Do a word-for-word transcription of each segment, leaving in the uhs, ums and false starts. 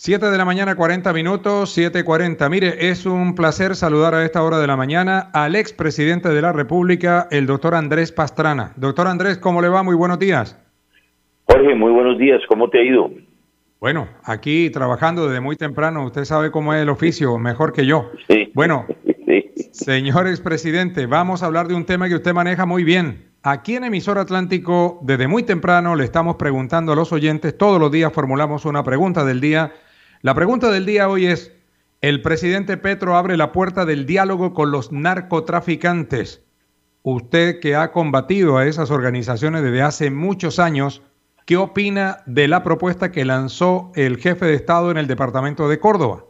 Siete de la mañana, cuarenta minutos, siete cuarenta. Mire, es un placer saludar a esta hora de la mañana al expresidente de la República, el doctor Andrés Pastrana. Doctor Andrés, ¿cómo le va? Muy buenos días. Jorge, muy buenos días. ¿Cómo te ha ido? Bueno, aquí trabajando desde muy temprano. Usted sabe cómo es el oficio, mejor que yo. Sí. Bueno, Sí. señor expresidente, vamos a hablar de un tema que usted maneja muy bien. Aquí en Emisor Atlántico, desde muy temprano, le estamos preguntando a los oyentes, todos los días formulamos una pregunta del día. La pregunta del día hoy es, el presidente Petro abre la puerta del diálogo con los narcotraficantes. Usted que ha combatido a esas organizaciones desde hace muchos años, ¿qué opina de la propuesta que lanzó el jefe de Estado en el departamento de Córdoba?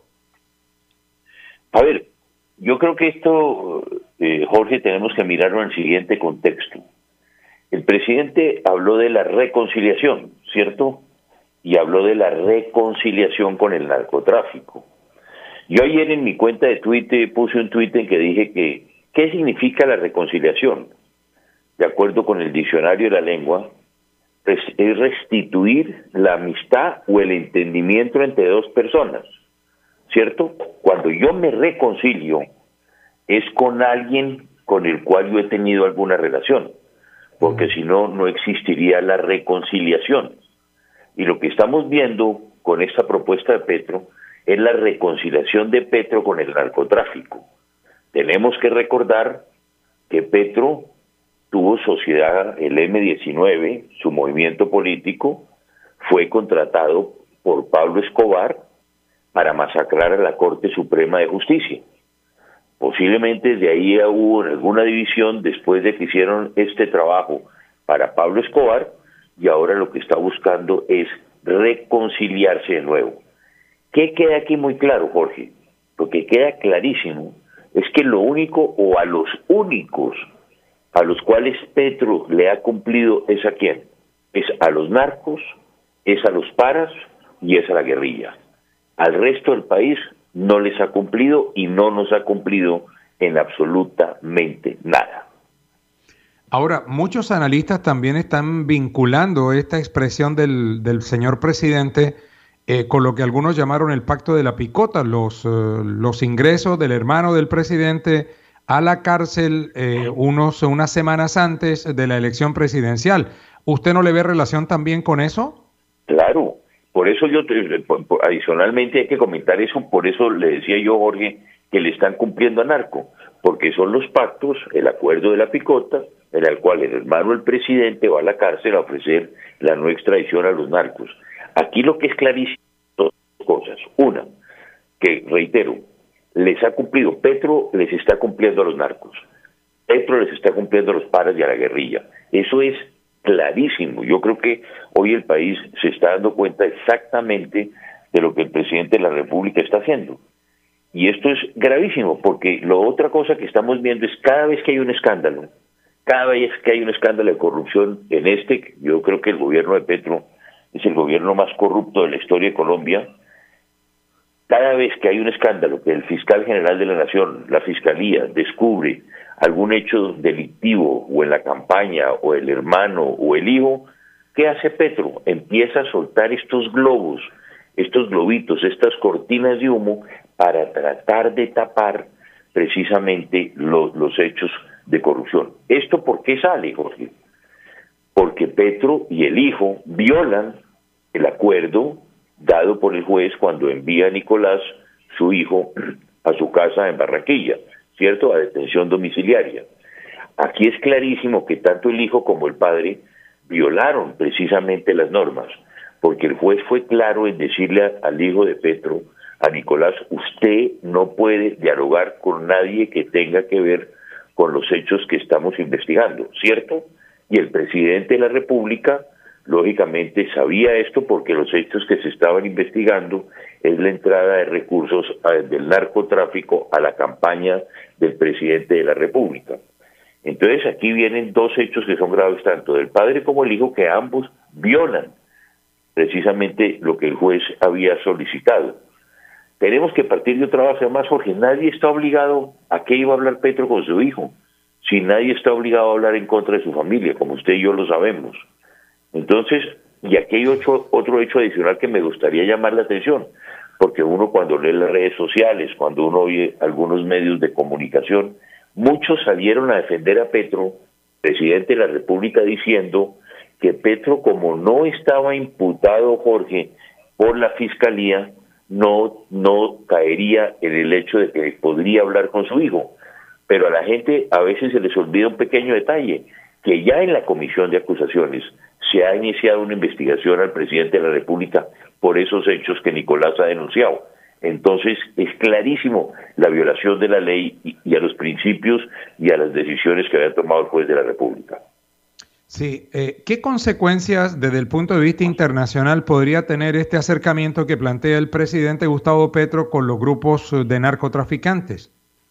A ver, yo creo que esto, eh, Jorge, tenemos que mirarlo en el siguiente contexto. El presidente habló de la reconciliación, ¿cierto? Y habló de la reconciliación con el narcotráfico. Yo ayer en mi cuenta de Twitter puse un tuit en que dije que, ¿qué significa la reconciliación? De acuerdo con el diccionario de la lengua, es restituir la amistad o el entendimiento entre dos personas, ¿cierto? Cuando yo me reconcilio, es con alguien con el cual yo he tenido alguna relación, porque si no, no existiría la reconciliación. Y lo que estamos viendo con esta propuesta de Petro es la reconciliación de Petro con el narcotráfico. Tenemos que recordar que Petro tuvo sociedad, el eme diecinueve, su movimiento político, fue contratado por Pablo Escobar para masacrar a la Corte Suprema de Justicia. Posiblemente de ahí hubo alguna división después de que hicieron este trabajo para Pablo Escobar, y ahora lo que está buscando es reconciliarse de nuevo. ¿Qué queda aquí muy claro, Jorge? Lo que queda clarísimo es que lo único o a los únicos a los cuales Petro le ha cumplido es a quién, es a los narcos, es a los paras y es a la guerrilla. Al resto del país no les ha cumplido y no nos ha cumplido en absolutamente nada. Ahora, muchos analistas también están vinculando esta expresión del, del señor presidente eh, con lo que algunos llamaron el pacto de la picota, los, eh, los ingresos del hermano del presidente a la cárcel eh, unos, unas semanas antes de la elección presidencial. ¿Usted no le ve relación también con eso? Claro, por eso yo, adicionalmente hay que comentar eso, por eso le decía yo, Jorge, que le están cumpliendo a narco, porque son los pactos, el acuerdo de la picota, en el cual el hermano del presidente va a la cárcel a ofrecer la no extradición a los narcos. Aquí lo que es clarísimo, dos cosas. Una, que reitero, les ha cumplido, Petro les está cumpliendo a los narcos, Petro les está cumpliendo a los paras y a la guerrilla. Eso es clarísimo. Yo creo que hoy el país se está dando cuenta exactamente de lo que el presidente de la República está haciendo. Y esto es gravísimo, porque la otra cosa que estamos viendo es cada vez que hay un escándalo, cada vez que hay un escándalo de corrupción, en este, yo creo que el gobierno de Petro es el gobierno más corrupto de la historia de Colombia. Cada vez que hay un escándalo, que el fiscal general de la Nación, la Fiscalía, descubre algún hecho delictivo, o en la campaña, o el hermano, o el hijo, ¿qué hace Petro? Empieza a soltar estos globos, estos globitos, estas cortinas de humo, para tratar de tapar precisamente lo, los hechos de corrupción. ¿Esto por qué sale, Jorge? Porque Petro y el hijo violan el acuerdo dado por el juez cuando envía a Nicolás, su hijo, a su casa en Barranquilla, ¿cierto? A detención domiciliaria. Aquí es clarísimo que tanto el hijo como el padre violaron precisamente las normas, porque el juez fue claro en decirle al hijo de Petro, a Nicolás, usted no puede dialogar con nadie que tenga que ver con los hechos que estamos investigando, ¿cierto? Y el presidente de la República, lógicamente, sabía esto porque los hechos que se estaban investigando es la entrada de recursos del narcotráfico a la campaña del presidente de la República. Entonces aquí vienen dos hechos que son graves, tanto del padre como el hijo, que ambos violan precisamente lo que el juez había solicitado. Tenemos que partir de otra base más, Jorge. Nadie está obligado a qué iba a hablar Petro con su hijo, si nadie está obligado a hablar en contra de su familia, como usted y yo lo sabemos. Entonces, Y aquí hay otro, otro hecho adicional que me gustaría llamar la atención, porque uno cuando lee las redes sociales, cuando uno oye algunos medios de comunicación, muchos salieron a defender a Petro, presidente de la República, diciendo que Petro, como no estaba imputado, Jorge, por la Fiscalía, no, no caería en el hecho de que podría hablar con su hijo. Pero a la gente a veces se les olvida un pequeño detalle, que ya en la comisión de acusaciones se ha iniciado una investigación al presidente de la República por esos hechos que Nicolás ha denunciado. Entonces es clarísimo la violación de la ley y, y a los principios y a las decisiones que había tomado el juez de la República. Sí, eh, ¿qué consecuencias desde el punto de vista internacional podría tener este acercamiento que plantea el presidente Gustavo Petro con los grupos de narcotraficantes?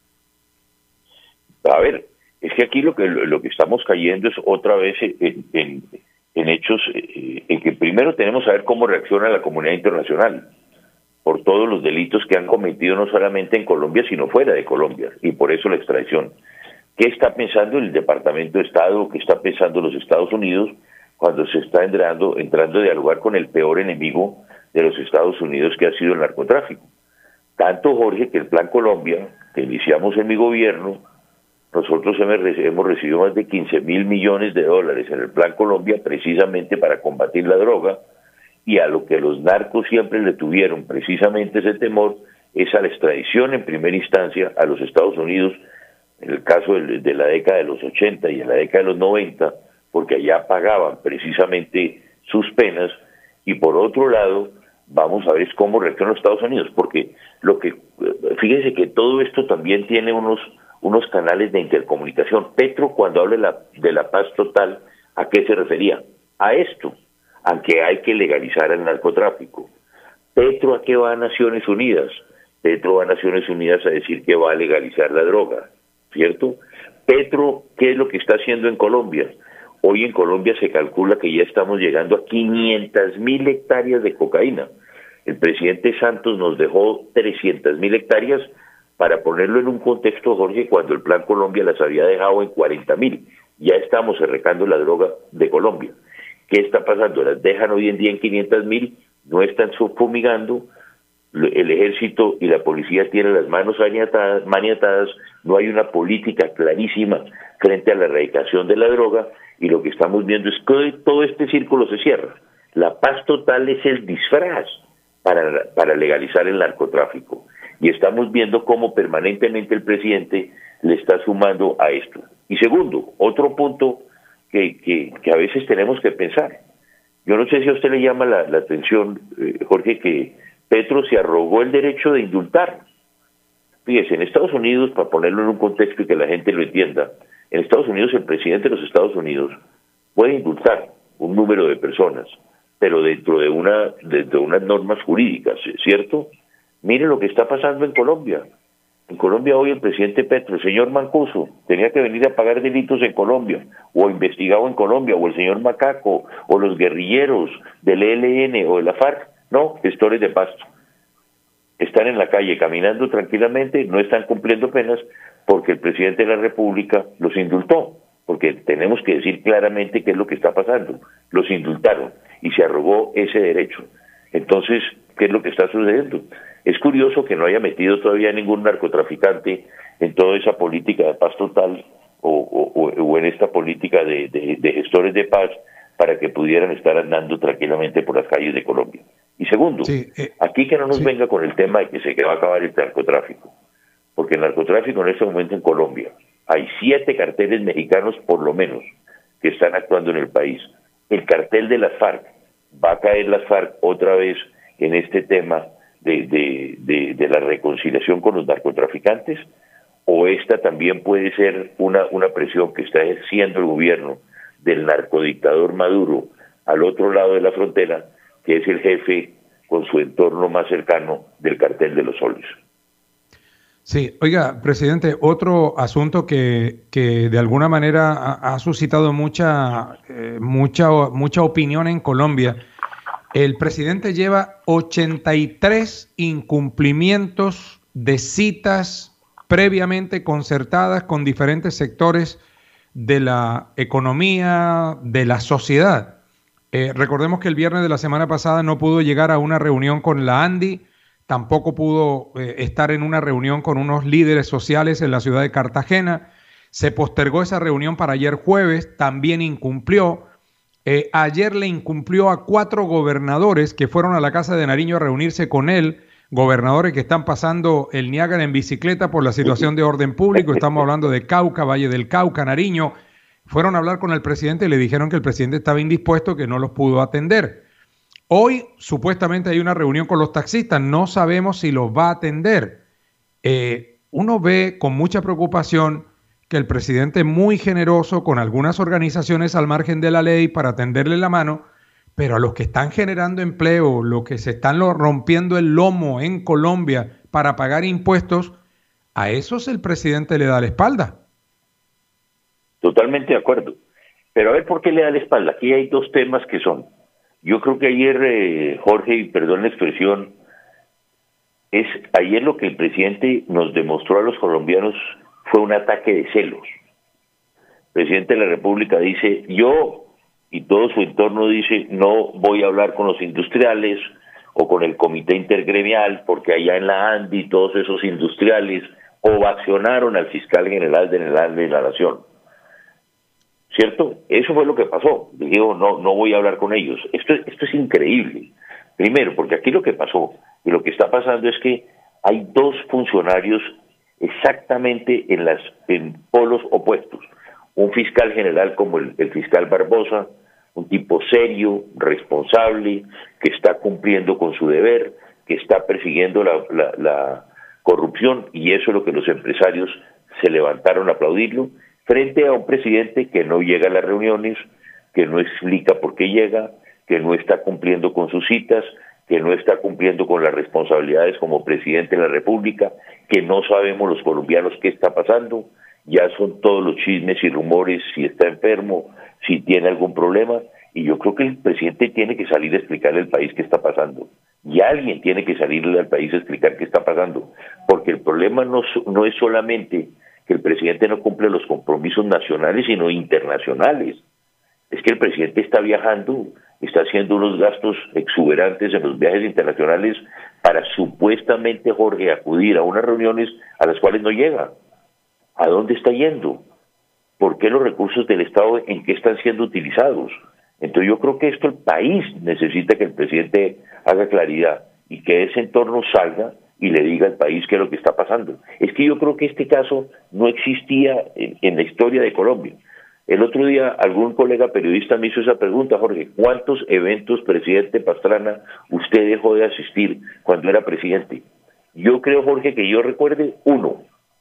A ver, es que aquí lo que lo que estamos cayendo es otra vez en, en, en hechos eh, en que primero tenemos que saber cómo reacciona la comunidad internacional por todos los delitos que han cometido no solamente en Colombia, sino fuera de Colombia, y por eso la extradición. ¿Qué está pensando el Departamento de Estado? ¿Qué está pensando los Estados Unidos cuando se está entrando, entrando a dialogar con el peor enemigo de los Estados Unidos, que ha sido el narcotráfico? Tanto, Jorge, que el Plan Colombia, que iniciamos en mi gobierno, nosotros hemos recibido más de quince mil millones de dólares en el Plan Colombia precisamente para combatir la droga, y a lo que los narcos siempre le tuvieron precisamente ese temor es a la extradición en primera instancia a los Estados Unidos, en el caso de, de la década de los ochenta y en la década de los noventa, porque allá pagaban precisamente sus penas, y por otro lado, vamos a ver cómo reaccionan los Estados Unidos, porque lo que, fíjense que todo esto también tiene unos, unos canales de intercomunicación. Petro, cuando habla de la, de la paz total, ¿a qué se refería? A esto, a que hay que legalizar el narcotráfico. Petro, ¿a qué va a Naciones Unidas? Petro va a Naciones Unidas a decir que va a legalizar la droga, ¿cierto? Petro, ¿qué es lo que está haciendo en Colombia? Hoy en Colombia se calcula que ya estamos llegando a quinientas mil hectáreas de cocaína. El presidente Santos nos dejó trescientas mil hectáreas, para ponerlo en un contexto, Jorge, cuando el Plan Colombia las había dejado en cuarenta mil. Ya estamos erradicando la droga de Colombia. ¿Qué está pasando? Las dejan hoy en día en quinientas mil, no están subfumigando, el ejército y la policía tienen las manos maniatadas, maniatadas, no hay una política clarísima frente a la erradicación de la droga, y lo que estamos viendo es que todo este círculo se cierra. La paz total es el disfraz para, para legalizar el narcotráfico, y estamos viendo cómo permanentemente el presidente le está sumando a esto. Y segundo, otro punto que, que, que a veces tenemos que pensar. Yo no sé si a usted le llama la, la atención, eh, Jorge, que Petro se arrogó el derecho de indultar. Fíjese, en Estados Unidos, para ponerlo en un contexto y que la gente lo entienda, en Estados Unidos el presidente de los Estados Unidos puede indultar un número de personas, pero dentro de una dentro de unas normas jurídicas, ¿cierto? Mire lo que está pasando en Colombia. En Colombia hoy el presidente Petro, el señor Mancuso, tenía que venir a pagar delitos en Colombia, o investigado en Colombia, o el señor Macaco, o los guerrilleros del E L N o de la FARC, no, gestores de pasto. Están en la calle caminando tranquilamente, no están cumpliendo penas, porque el presidente de la República los indultó, porque tenemos que decir claramente qué es lo que está pasando. Los indultaron y se arrogó ese derecho. Entonces, ¿qué es lo que está sucediendo? Es curioso que no haya metido todavía ningún narcotraficante en toda esa política de paz total o, o, o en esta política de, de, de gestores de paz para que pudieran estar andando tranquilamente por las calles de Colombia. Y segundo, sí, eh, aquí que no nos sí. venga con el tema de que se va a acabar el narcotráfico, porque el narcotráfico en este momento en Colombia hay siete carteles mexicanos por lo menos que están actuando en el país. El cartel de las FARC, va a caer las FARC otra vez en este tema de, de, de, de la reconciliación con los narcotraficantes, o esta también puede ser una, una presión que está ejerciendo el gobierno del narcodictador Maduro al otro lado de la frontera, que es el jefe con su entorno más cercano del cartel de los soles. Sí, oiga, presidente, otro asunto que, que de alguna manera ha, ha suscitado mucha, eh, mucha, mucha opinión en Colombia. El presidente lleva ochenta y tres incumplimientos de citas previamente concertadas con diferentes sectores de la economía, de la sociedad. Eh, recordemos que el viernes de la semana pasada no pudo llegar a una reunión con la ANDI, tampoco pudo eh, estar en una reunión con unos líderes sociales en la ciudad de Cartagena. Se postergó esa reunión para ayer jueves, también incumplió. Eh, ayer le incumplió a cuatro gobernadores que fueron a la Casa de Nariño a reunirse con él, gobernadores que están pasando el Niágara en bicicleta por la situación de orden público. Estamos hablando de Cauca, Valle del Cauca, Nariño. Fueron a hablar con el presidente y le dijeron que el presidente estaba indispuesto, que no los pudo atender. Hoy supuestamente hay una reunión con los taxistas, no sabemos si los va a atender. Eh, uno ve con mucha preocupación que el presidente es muy generoso con algunas organizaciones al margen de la ley para tenderle la mano, pero a los que están generando empleo, los que se están rompiendo el lomo en Colombia para pagar impuestos, a esos el presidente le da la espalda. Totalmente de acuerdo. Pero a ver por qué le da la espalda. Aquí hay dos temas que son. Yo creo que ayer, eh, Jorge, y perdón la expresión, es ayer lo que el presidente nos demostró a los colombianos fue un ataque de celos. El presidente de la República dice, yo, y todo su entorno dice, no voy a hablar con los industriales o con el comité intergremial, porque allá en la ANDI todos esos industriales ovacionaron al fiscal general de la Nación. ¿Cierto? Eso fue lo que pasó. Dijo, no, no voy a hablar con ellos. Esto, esto es increíble. Primero, porque aquí lo que pasó y lo que está pasando es que hay dos funcionarios exactamente en las en polos opuestos. Un fiscal general como el, el fiscal Barbosa, un tipo serio, responsable, que está cumpliendo con su deber, que está persiguiendo la, la, la corrupción, y eso es lo que los empresarios se levantaron a aplaudirlo, frente a un presidente que no llega a las reuniones, que no explica por qué llega, que no está cumpliendo con sus citas, que no está cumpliendo con las responsabilidades como presidente de la República, que no sabemos los colombianos qué está pasando, ya son todos los chismes y rumores, si está enfermo, si tiene algún problema, y yo creo que el presidente tiene que salir a explicarle al país qué está pasando, y alguien tiene que salirle al país a explicar qué está pasando, porque el problema no, no es solamente que el presidente no cumple los compromisos nacionales, sino internacionales. Es que el presidente está viajando, está haciendo unos gastos exuberantes en los viajes internacionales para supuestamente, Jorge, acudir a unas reuniones a las cuales no llega. ¿A dónde está yendo? ¿Por qué los recursos del Estado en qué están siendo utilizados? Entonces yo creo que esto el país necesita que el presidente haga claridad y que ese entorno salga y le diga al país qué es lo que está pasando. Es que yo creo que este caso no existía en, en la historia de Colombia. El otro día algún colega periodista me hizo esa pregunta, Jorge, ¿cuántos eventos, presidente Pastrana, usted dejó de asistir cuando era presidente? Yo creo, Jorge, que yo recuerde uno,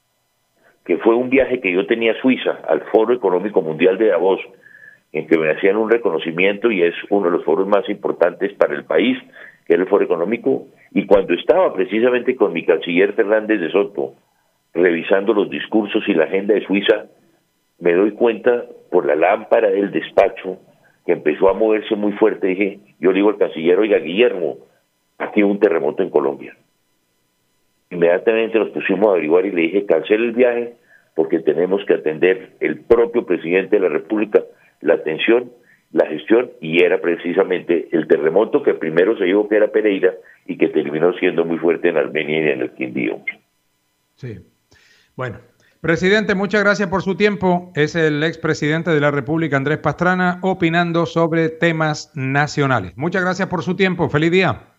que fue un viaje que yo tenía a Suiza, al Foro Económico Mundial de Davos, en que me hacían un reconocimiento y es uno de los foros más importantes para el país, que era el Foro Económico, y cuando estaba precisamente con mi canciller Fernández de Soto, revisando los discursos y la agenda de Suiza, me doy cuenta por la lámpara del despacho que empezó a moverse muy fuerte. Dije, yo le digo al canciller, oiga, Guillermo, aquí hubo un terremoto en Colombia. Inmediatamente nos pusimos a averiguar y le dije, cancele el viaje porque tenemos que atender el propio presidente de la República, la atención, la gestión, y era precisamente el terremoto que primero se llevó, que era Pereira, y que terminó siendo muy fuerte en Armenia y en el Quindío. Sí. Bueno, presidente, muchas gracias por su tiempo. Es el expresidente de la República, Andrés Pastrana, opinando sobre temas nacionales. Muchas gracias por su tiempo. Feliz día.